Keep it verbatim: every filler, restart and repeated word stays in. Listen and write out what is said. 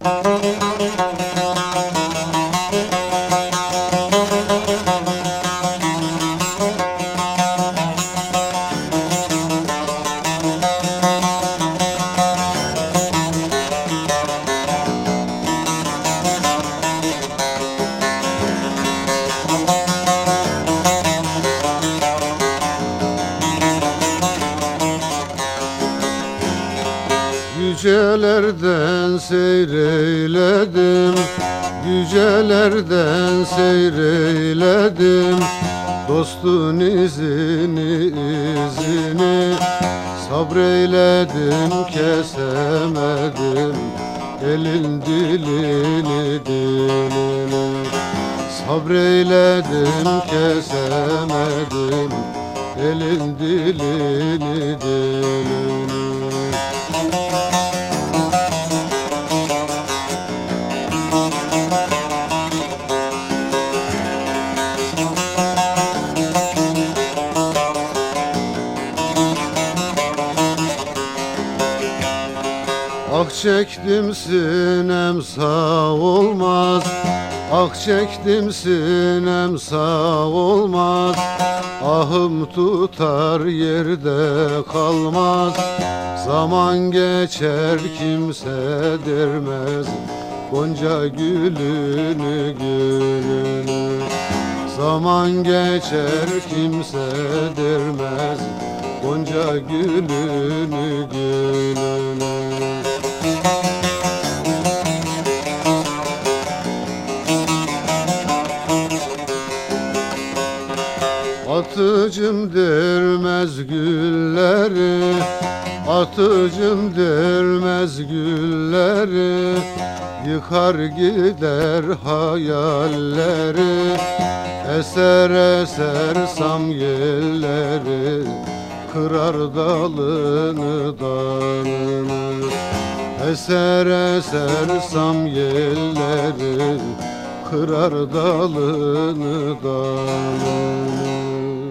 Yücelerden seyreyledim, yücelerden seyreyledim, dostun izini izini, sabreyledim kesemedim, elin dilini dilini, sabreyledim kesemedim, elin dilini dilini. Ah çektim sinem sağ olmaz, ah çektim sinem sağ olmaz, ahım tutar yerde kalmaz, zaman geçer kimse dermez, gonca gülünü gülünü, zaman geçer kimse dermez, gonca gülünü gülünü. Atıcım dermez gülleri, atıcım dermez gülleri, yıkar gider hayalleri, eser eser sam yelleri, kırar dalını dalını, eser eser sam yelleri, kırar dalını dalını.